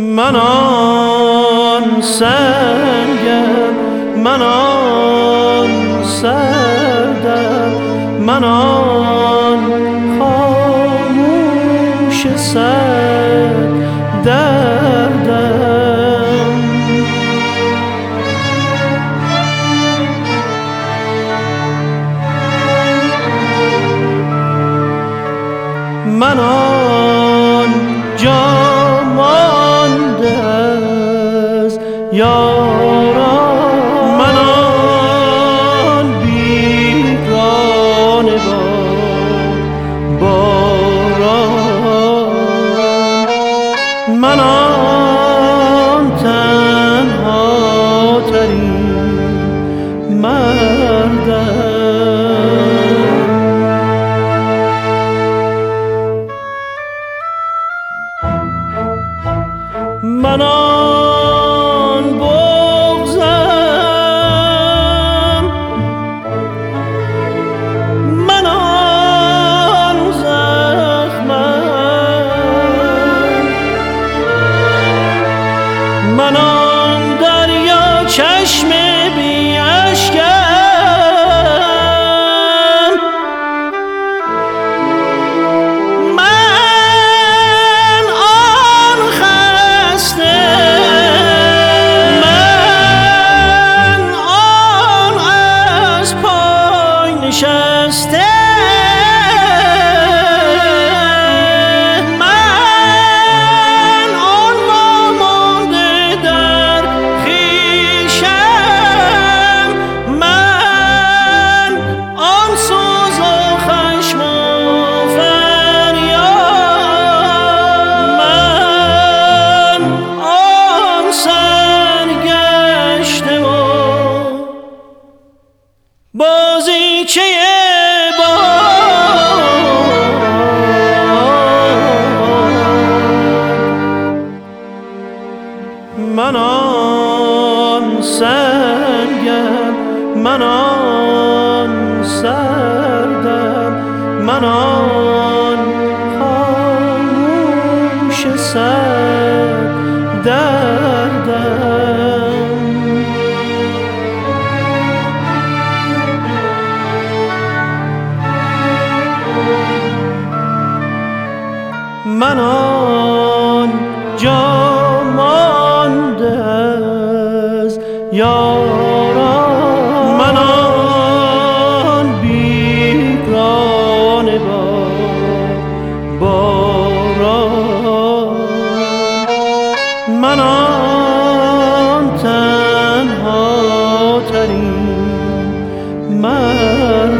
من آن سنگم، من آن سردم، من آن خاموش سرد دردم. من آن جا مانده از یاران، من آن بیگانه با باران، من آن تنها ترین مردم. من آن بغضم، من آن زخمم، من آن دریا چشم بی اشکم، من آن خسته، من آن از پای نشسته، من آن وامانده در خویشم، من آن سوز و خشم و فریاد، من آن سرگشته و بازیچه من آن سنگم، من آن سردم، من آن خاموش سرد دردم. من آن جا مانده از یاران، من آن بیگانه با باران، من آن تنها ترین مرد.